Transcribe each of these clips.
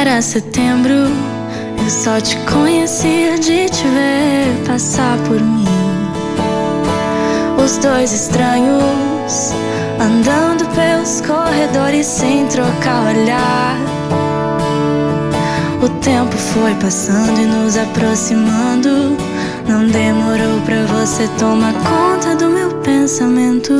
Era setembro, eu só te conhecia de te ver passar por mim. Os dois estranhos andando pelos corredores sem trocar olhar. O tempo foi passando e nos aproximando. Não demorou pra você tomar conta do meu pensamento.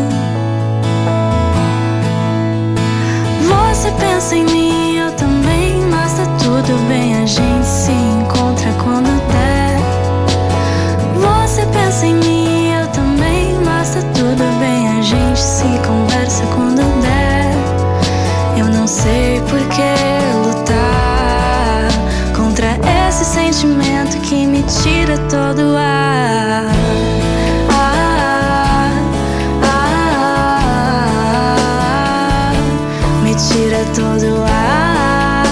Você pensa em mim, eu também, mas tá tudo bem, a gente se encontra quando der. Você pensa em mim, eu também, mas tá tudo bem, a gente se conversa quando der. Eu não sei por que lutar contra esse sentimento que me tira todo o ar. Me tira todo o ar.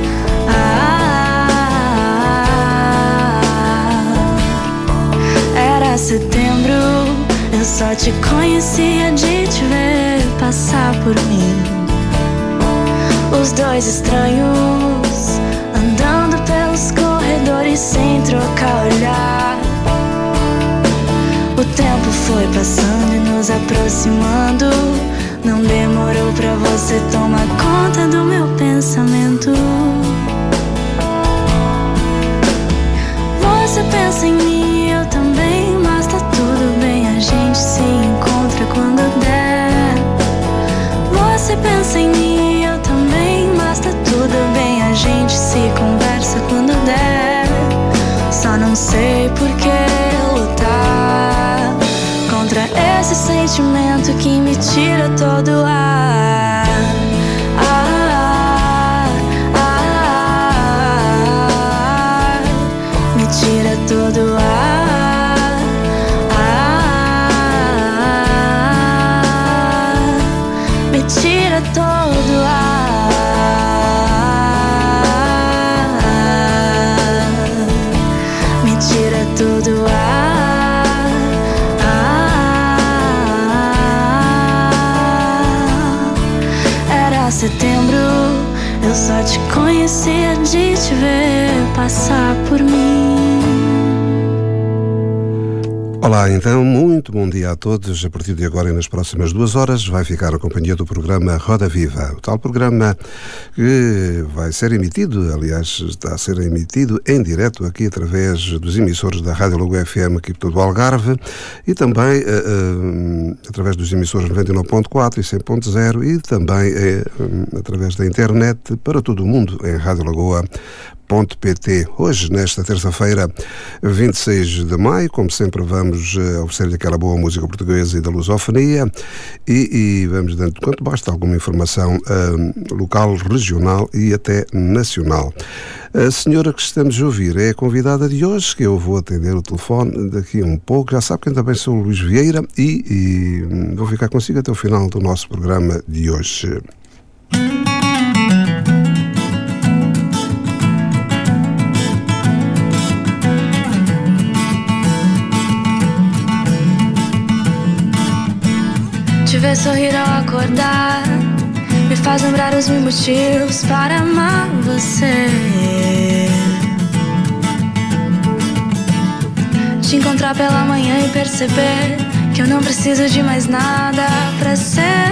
Era setembro, eu só te conhecia de te ver passar por mim. Os dois estranhos andando pelos corredores sem trocar olhar. O tempo foi passando e nos aproximando. Não demorou pra você tomar conta do meu pensamento. Você pensa em mim, eu também, mas tá tudo bem, a gente se encontra quando der. Você pensa em mim, eu também, mas tá tudo bem, a gente se conversa quando der. Só não sei por que lutar contra esse sentimento que me tira todo o ar. Me tira todo o ar. Me tira todo o ar. Me tira todo o ar. Setembro, eu só te conhecia de te ver passar por mim. Olá, então, muito bom dia a todos. A partir de agora e nas próximas 2 horas vai ficar a companhia do programa Roda Viva. O tal programa que vai ser emitido, aliás, está a ser emitido em direto aqui através dos emissores da Rádio Logo FM aqui do Algarve e também através dos emissores 99.4 e 100.0 e também através da internet para todo o mundo em radiolagoa.pt. Hoje, nesta terça-feira, 26 de maio, como sempre, vamos oferecer-lhe aquela boa música portuguesa e da lusofonia e vamos dando quanto basta alguma informação local, regional e até nacional. A senhora que estamos a ouvir é a convidada de hoje, que eu vou atender o telefone daqui a um pouco. Já sabe que eu também sou o Luís Vieira e vou ficar consigo até o final do nosso programa de hoje. Te ver sorrir ao acordar me faz lembrar os mil motivos para amar você. Te encontrar pela manhã e perceber que eu não preciso de mais nada pra ser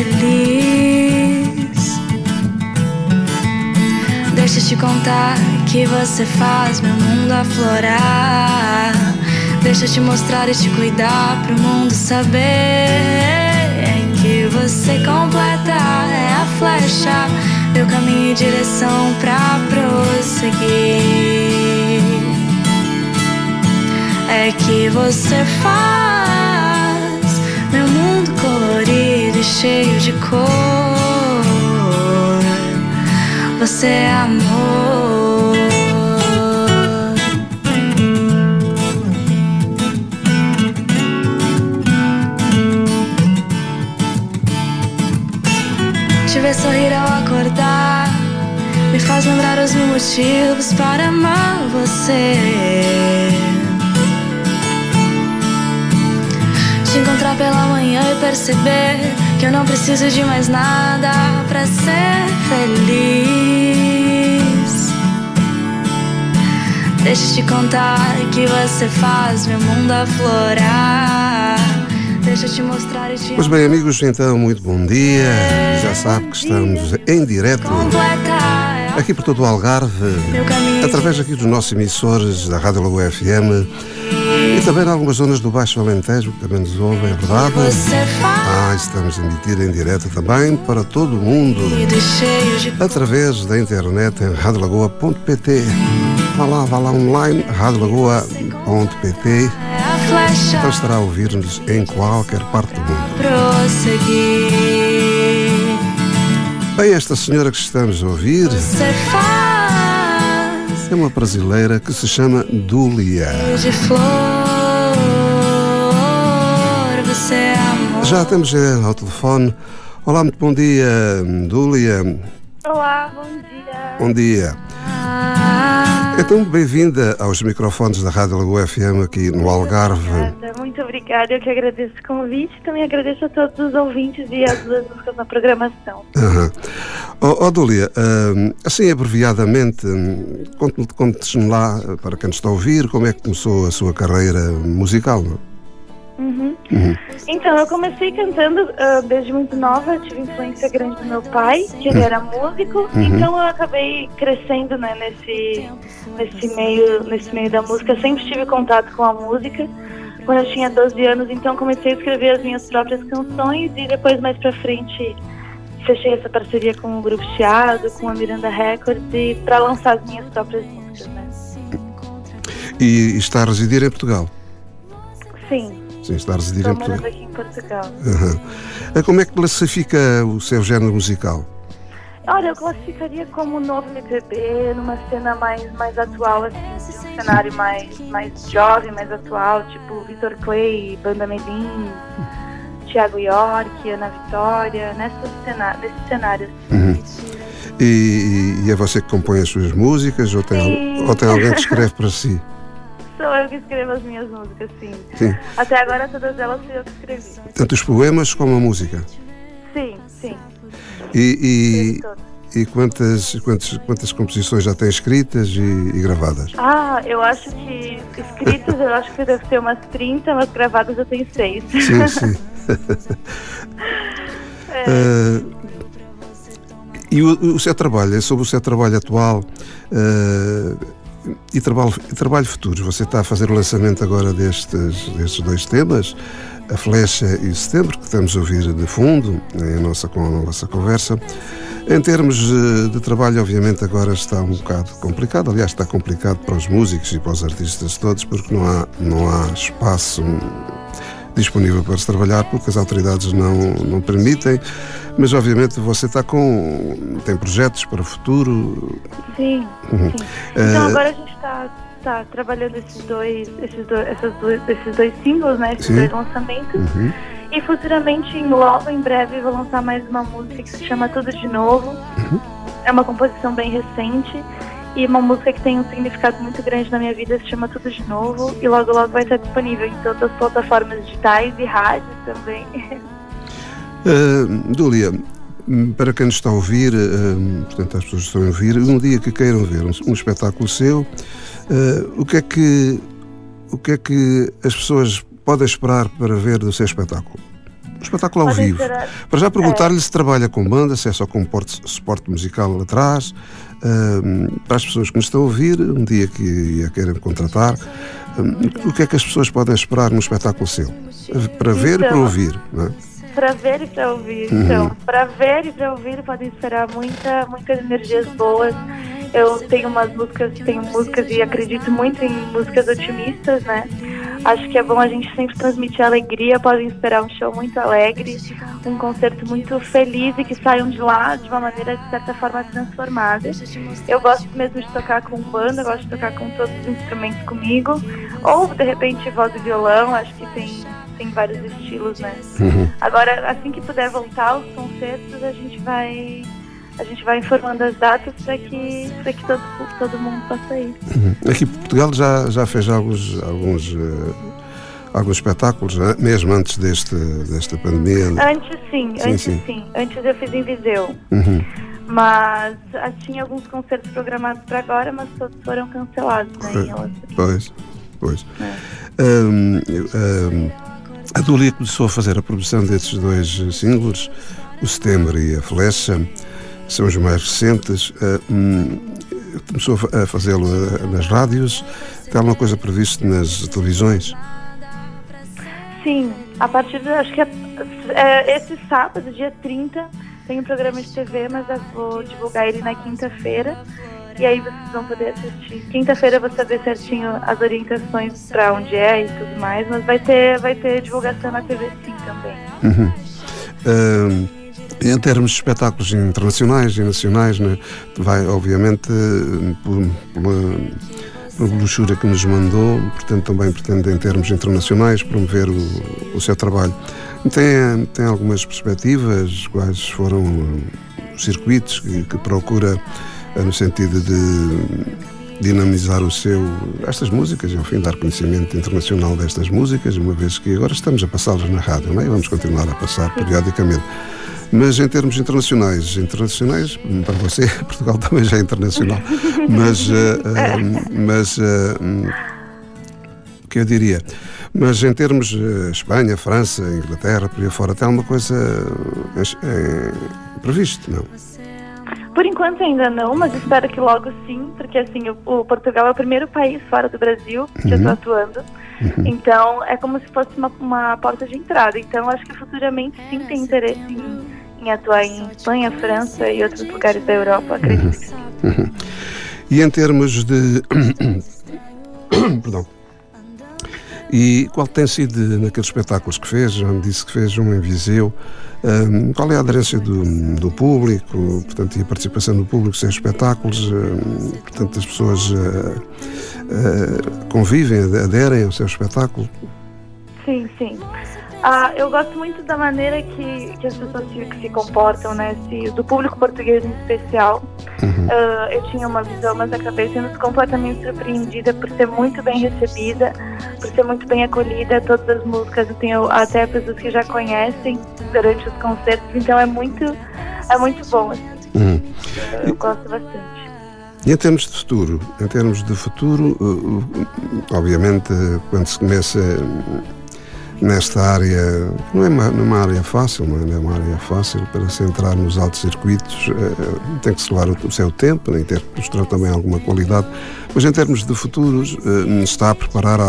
feliz. Deixa eu te contar que você faz meu mundo aflorar. Deixa eu te mostrar e te cuidar pro mundo saber que você completa, é a flecha, meu caminho e direção pra prosseguir. É que você faz meu mundo colorido e cheio de cor. Você é amor. Te ver sorrir ao acordar me faz lembrar os mil motivos para amar você. Te encontrar pela manhã e perceber que eu não preciso de mais nada pra ser feliz. Deixa eu te contar que você faz meu mundo aflorar. Deixa eu te mostrar e te... Pois bem, amigos, então, muito bom dia. Já sabe que estamos em direto aqui por todo o Algarve, através aqui dos nossos emissores da Rádio Lagoa FM e também em algumas zonas do Baixo Alentejo, que também nos ouvem, é verdade. Estamos a emitir em direto também para todo o mundo, através da internet em radiolagoa.pt. Vá lá online, radiolagoa.pt. Então estará a ouvir-nos em qualquer parte do mundo. Bem, esta senhora que estamos a ouvir é uma brasileira que se chama Dúlia. Já temos ao telefone. Olá, muito bom dia, Dúlia. Olá, bom dia. Bom dia. Então, bem-vinda aos microfones da Rádio Lagoa FM aqui no Algarve. Muito obrigada, eu que agradeço o convite. Também agradeço a todos os ouvintes e as duas músicas na programação. Dúlia, assim abreviadamente, conte-nos lá, para quem nos está a ouvir, como é que começou a sua carreira musical, não? Então, eu comecei cantando desde muito nova. Tive influência grande do meu pai, que ele era músico. Então eu acabei crescendo, né, nesse meio da música. Eu sempre tive contato com a música. Quando eu tinha 12 anos, então comecei a escrever as minhas próprias canções. E depois, mais pra frente, fechei essa parceria com o Grupo Chiado, com a Miranda Records, e para lançar as minhas próprias músicas, né? E está a residir em Portugal? Sim. Sim, está a residir em Portugal. Estou morando aqui em Portugal. Como é que classifica o seu género musical? Olha, eu classificaria como novo MPB, numa cena mais atual, assim, um cenário mais jovem, mais atual, tipo Vitor Clay, Banda Melim, Thiago York, Ana Vitória, nesses cenários. E é você que compõe as suas músicas ou tem alguém que escreve para si? Sou eu que escrevo as minhas músicas, sim. Até agora todas elas fui eu que escrevi. Tanto os poemas como a música? Sim. E quantas composições já tem escritas e gravadas? Eu acho que escritas eu acho que deve ter umas 30, mas gravadas eu tenho 6. Sim. E o seu trabalho, sobre o seu trabalho atual e trabalho futuro, você está a fazer o lançamento agora destes dois temas, A Flecha e Setembro, que estamos a ouvir de fundo com a nossa conversa. Em termos de trabalho, obviamente agora está um bocado complicado, aliás está complicado para os músicos e para os artistas todos, porque não há espaço disponível para se trabalhar, porque as autoridades não permitem, mas obviamente você tem projetos para o futuro. Sim. Então agora a gente está trabalhando esses dois singles, né, esses dois lançamentos, e futuramente, logo em breve, vou lançar mais uma música que se chama Tudo de Novo. É uma composição bem recente e uma música que tem um significado muito grande na minha vida, se chama Tudo de Novo, e logo vai estar disponível em todas as plataformas digitais e rádios também. Dúlia, para quem nos está a ouvir, portanto as pessoas estão a ouvir, um dia que queiram ver um espetáculo seu, o que é que as pessoas podem esperar para ver do seu espetáculo? Um espetáculo ao vivo. Para já perguntar-lhe se trabalha com banda, se é só com suporte musical atrás, para as pessoas que nos estão a ouvir, um dia que a queiram contratar, o que é que as pessoas podem esperar num espetáculo seu? Para ver e para ouvir, não é? Para ver e para ouvir. Então, para ver e para ouvir podem esperar muitas energias boas. Eu tenho músicas e acredito muito em músicas otimistas, né? Acho que é bom a gente sempre transmitir alegria. Podem esperar um show muito alegre, um concerto muito feliz e que saiam de lá de uma maneira, de certa forma, transformada. Eu gosto mesmo de tocar com banda, gosto de tocar com todos os instrumentos comigo, ou de repente voz e violão. Acho que tem vários estilos, né? Agora, assim que puder voltar aos concertos, a gente vai informando as datas para que todo mundo possa ir. Aqui em Portugal já fez alguns espetáculos, né? Mesmo antes desta pandemia. Antes sim. Antes eu fiz em Viseu. Mas tinha alguns concertos programados para agora, mas todos foram cancelados, né? Pois. A Dúlia começou a fazer a produção destes 2 singles, o Setembro e a Flecha, são os mais recentes. Começou a fazê-lo nas rádios. Tem alguma coisa prevista nas televisões? Sim, a partir de, acho que esse sábado, dia 30, tem um programa de TV, mas eu vou divulgar ele na quinta-feira. E aí vocês vão poder assistir. Quinta-feira eu vou saber certinho as orientações para onde é e tudo mais, mas vai ter divulgação na TV sim também. Em termos de espetáculos internacionais e nacionais, né, vai obviamente pela brochura que nos mandou, portanto também pretende em termos internacionais promover o seu trabalho. Tem algumas perspectivas? Quais foram os circuitos que procura no sentido de dinamizar estas músicas e, ao fim, dar conhecimento internacional destas músicas, uma vez que agora estamos a passá-las na rádio, não é? E vamos continuar a passar periodicamente. Mas em termos internacionais, para você, Portugal também já é internacional, mas o que eu diria? Mas em termos Espanha, França, Inglaterra, por aí fora, tem alguma coisa previsto, não? Por enquanto ainda não, mas espero que logo sim, porque assim, o Portugal é o primeiro país fora do Brasil que eu estou atuando, então é como se fosse uma porta de entrada, então acho que futuramente sim tem interesse em atuar em Espanha, França e outros lugares da Europa, acredito que sim. E em termos de... Perdão. E qual tem sido, naqueles espetáculos que fez, já me disse que fez um em Viseu, qual é a aderência do público, portanto, e a participação do público sem espetáculos, portanto, as pessoas convivem, aderem ao seu espetáculo? Sim. Eu gosto muito da maneira que as pessoas se comportam, né? Do público português em especial. Eu tinha uma visão, mas acabei sendo completamente surpreendida por ser muito bem recebida, por ser muito bem acolhida. Todas as músicas eu tenho até pessoas que já conhecem durante os concertos, então é muito bom, assim. Eu gosto bastante. E em termos de futuro, obviamente, quando se começa nesta área, não é uma área fácil, não é uma área fácil para se entrar nos altos circuitos, tem que se levar o seu tempo, nem ter que mostrar também alguma qualidade, mas em termos de futuros, está a preparar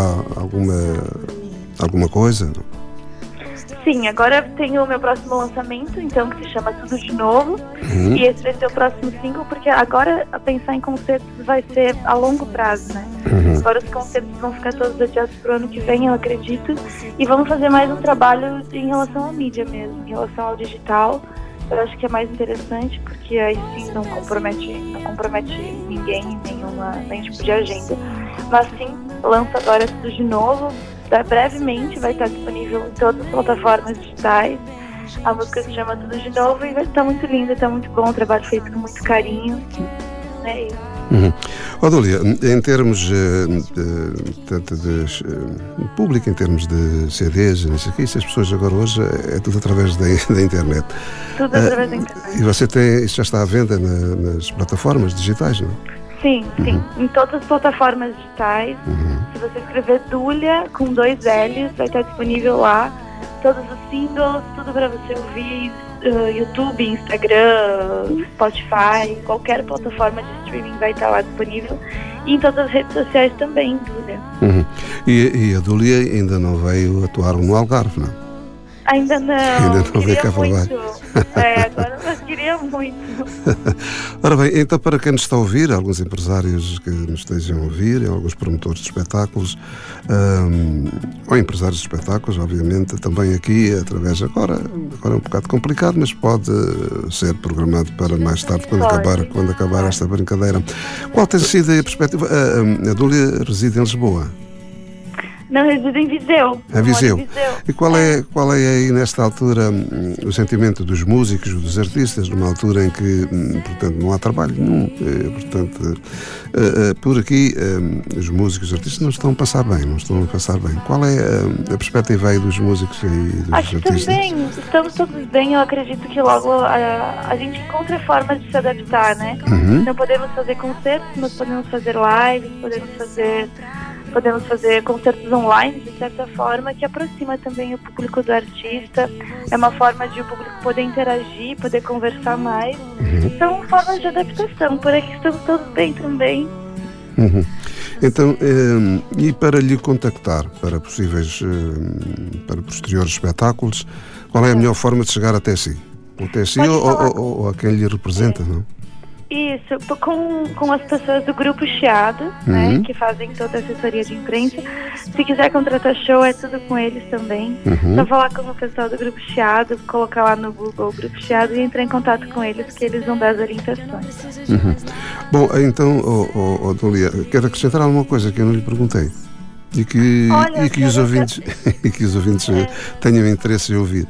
alguma coisa? Sim, agora tenho o meu próximo lançamento, então, que se chama Tudo de Novo, e esse vai ser o próximo single, porque agora pensar em concertos vai ser a longo prazo, né? Agora os concertos vão ficar todos adiados para o ano que vem, eu acredito, e vamos fazer mais um trabalho em relação à mídia mesmo, em relação ao digital. Eu acho que é mais interessante, porque aí sim não compromete ninguém, nenhum tipo de agenda. Mas sim, lanço agora Tudo de Novo. Brevemente vai estar disponível em todas as plataformas digitais. A música se chama Tudo de Novo e vai estar muito linda, está muito bom, um trabalho feito com muito carinho. É isso. Dúlia, em termos tanto de público, em termos de CDs, não sei o que, isso as pessoas agora hoje é tudo através da internet. Tudo através da internet. E você isso já está à venda nas plataformas digitais, não é? Sim, em todas as plataformas digitais. Se você escrever Dúlia com 2 L's, vai estar disponível lá. Todos os singles, tudo para você ouvir, YouTube, Instagram, Spotify, qualquer plataforma de streaming vai estar lá disponível. E em todas as redes sociais também, Dúlia. E a Dúlia ainda não veio atuar no Algarve, não? Ainda não veio cá para baixo. Agora eu queria muito. Ora bem, então para quem nos está a ouvir, alguns empresários que nos estejam a ouvir, alguns promotores de espetáculos, ou empresários de espetáculos, obviamente, também aqui, através agora é um bocado complicado, mas pode ser programado para mais tarde, quando acabar esta brincadeira. Qual tem sido a perspectiva? A Dúlia reside em Lisboa? Não, resido em Viseu. É Viseu. E qual é aí, nesta altura, o sentimento dos músicos, dos artistas, numa altura em que, portanto, não há trabalho nenhum, portanto, por aqui, os músicos, os artistas não estão a passar bem, Qual é a perspectiva aí dos músicos e dos artistas? Também, estamos todos bem, eu acredito que logo a gente encontra formas de se adaptar, né? Não podemos fazer concertos, mas podemos fazer lives, podemos fazer concertos online, de certa forma, que aproxima também o público do artista. É uma forma de o público poder interagir, poder conversar mais. São formas de adaptação, por aqui estamos todos bem também. Então, e para lhe contactar para para posteriores espetáculos, qual é a melhor forma de chegar até si? Até si ou a quem lhe representa, não? Isso, com as pessoas do Grupo Chiado, né, que fazem toda a assessoria de imprensa. Se quiser contratar show, é tudo com eles também. Só falar com o pessoal do Grupo Chiado, colocar lá no Google Grupo Chiado e entrar em contato com eles, que eles vão dar as orientações. Bom, então, Dúlia, quero acrescentar alguma coisa que eu não lhe perguntei e que os ouvintes, tenham interesse em ouvir.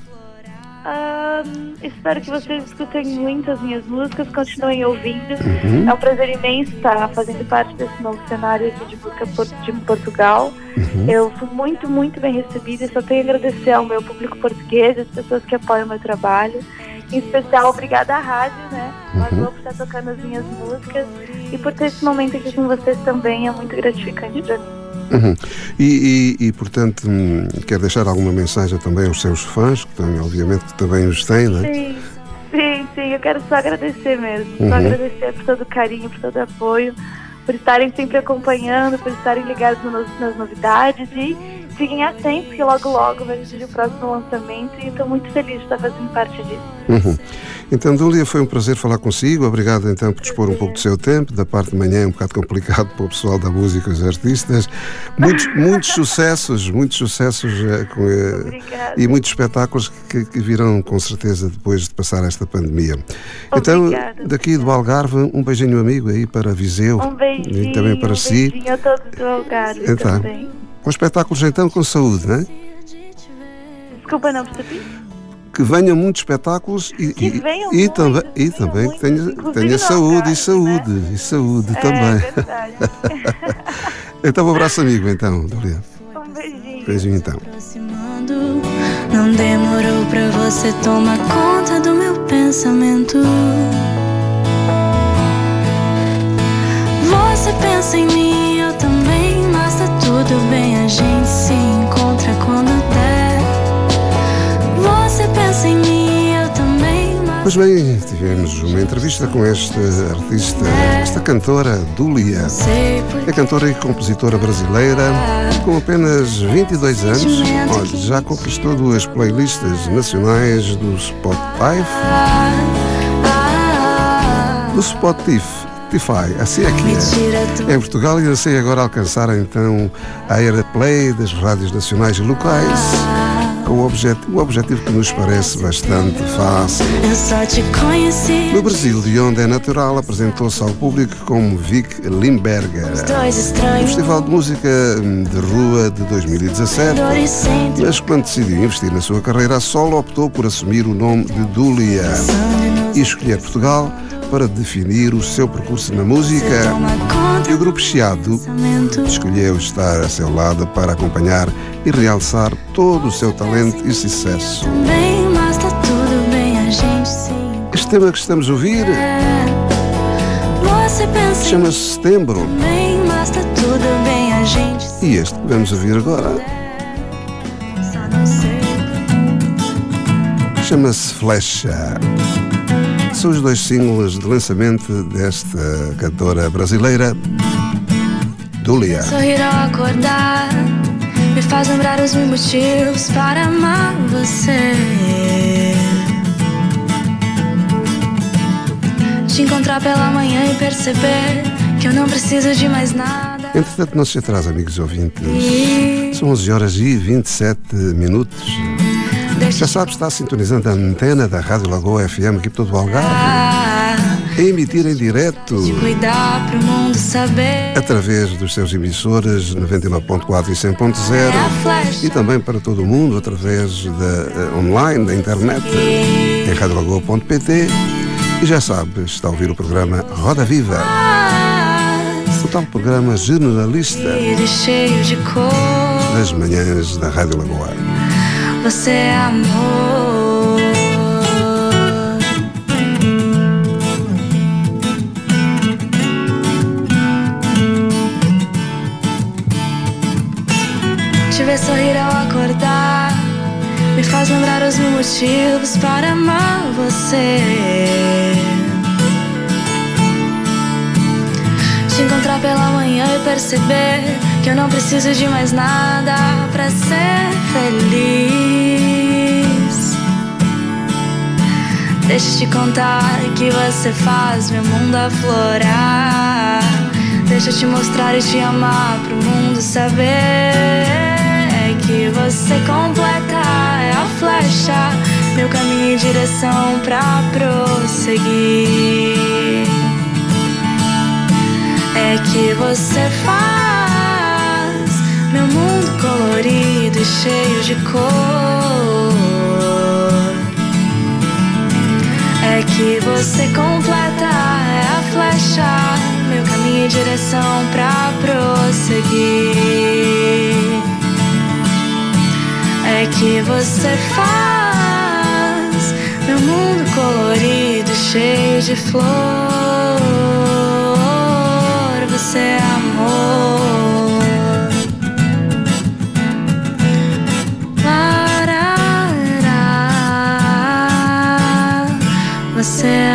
Espero que vocês escutem muito as minhas músicas, continuem ouvindo. É um prazer imenso estar fazendo parte desse novo cenário aqui de música de Portugal. Eu fui muito, muito bem recebida e só tenho a agradecer ao meu público português, as pessoas que apoiam o meu trabalho. Em especial, obrigada à rádio, né? Por estar tocando as minhas músicas e por ter esse momento aqui com vocês também, é muito gratificante para mim. E portanto, quer deixar alguma mensagem também aos seus fãs, que também, obviamente, que também os têm, não é? Sim, eu quero só agradecer mesmo. Só agradecer por todo o carinho, por todo o apoio, por estarem sempre acompanhando, por estarem ligados nas novidades e fiquem atentos que logo vai surgir o próximo lançamento e estou muito feliz de estar fazendo parte disso. Então, Dúlia, foi um prazer falar consigo. Obrigado, então, por dispor um pouco do seu tempo. Da parte de manhã é um bocado complicado para o pessoal da música e os artistas. Muitos sucessos e muitos espetáculos que virão, com certeza, depois de passar esta pandemia. Então, daqui do Algarve, um beijinho amigo aí para Viseu. Um beijinho. E também para si. Um beijinho a todos do Algarve também. Com espetáculos, então, com saúde, não é? Desculpa, não percebi. Que venham muitos espetáculos e também que tenha saúde, né? e saúde também. Verdade. Então, um abraço amigo, então, Dúlia. Um beijinho. Beijinho, então. Não demorou pra você tomar conta do meu pensamento. Você pensa em mim, eu também, mas tá tudo bem, a gente se encontra quando der. Você pensa em mim, eu também, mas... Pois bem, tivemos uma entrevista com esta artista, esta cantora, Dúlia. É cantora e compositora brasileira, com apenas 22 anos. Olha, já conquistou 2 playlists nacionais do Spotify. Assim é que é. Em Portugal e ansei agora alcançar então a airplay das rádios nacionais e locais, com o objetivo que nos parece bastante fácil. No Brasil, de onde é natural, apresentou-se ao público como Vic Limberger no Festival de Música de Rua de 2017, mas quando decidiu investir na sua carreira a solo, optou por assumir o nome de Dúlia e escolher Portugal para definir o seu percurso na música. E o Grupo Chiado escolheu estar a seu lado para acompanhar e realçar todo o seu talento e sucesso. Este tema que estamos a ouvir chama-se Setembro. E este que vamos ouvir agora chama-se Flecha. São os 2 singles de lançamento desta cantora brasileira, Dúlia. Sorrir ao acordar me faz lembrar os mil motivos para amar você. Te encontrar pela manhã e perceber que eu não preciso de mais nada. Entretanto, não se atrasa, amigos ouvintes. São 11h27. Já sabes, está sintonizando a antena da Rádio Lagoa FM aqui por todo o Algarve. emitir em direto de cuidar pro mundo saber. Através dos seus emissores 99.4 e 100.0 e também para todo o mundo através da online, da internet, em radiolagoa.pt. E já sabe, está a ouvir o programa Roda Viva, o tal programa generalista das manhãs da Rádio Lagoa. Você é amor. Te ver sorrir ao acordar me faz lembrar os mil motivos para amar você. Te encontrar pela manhã e perceber que eu não preciso de mais nada pra ser feliz. Deixa eu te contar que você faz meu mundo aflorar. Deixa eu te mostrar e te amar pro mundo saber que você completa, é a flecha, meu caminho e direção pra prosseguir. É que você faz meu mundo colorido e cheio de cor. É que você completa, é a flecha, meu caminho e direção pra prosseguir. É que você faz meu mundo colorido, cheio de flor. Você é amor. Larará. Você é